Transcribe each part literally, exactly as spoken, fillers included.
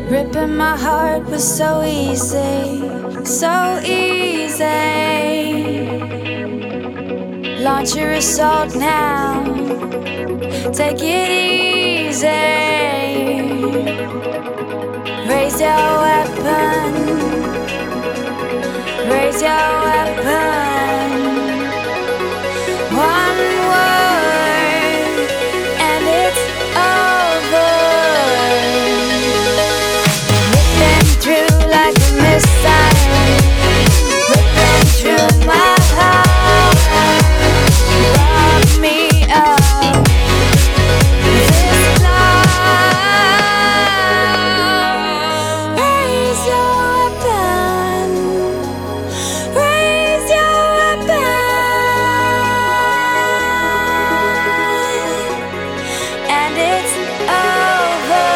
Ripping my heart was so easy, so easy. Launch your assault now, take it easy. Raise your weapon, raise your weapon. One word and it's over. Ripping through like a missile, ripping through my heart. Rob me of this love. Raise your weapon, raise your weapon, and it's over.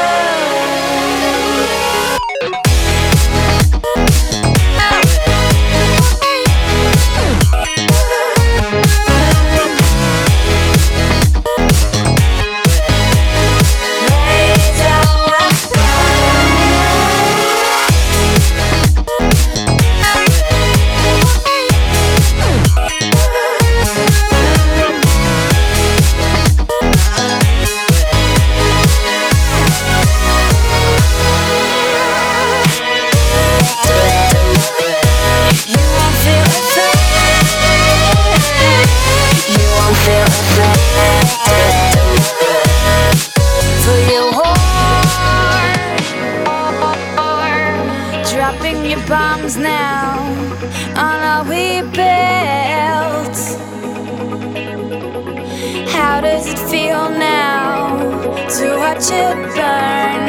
Dropping your bombs now on all we built. How does it feel now to watch it burn?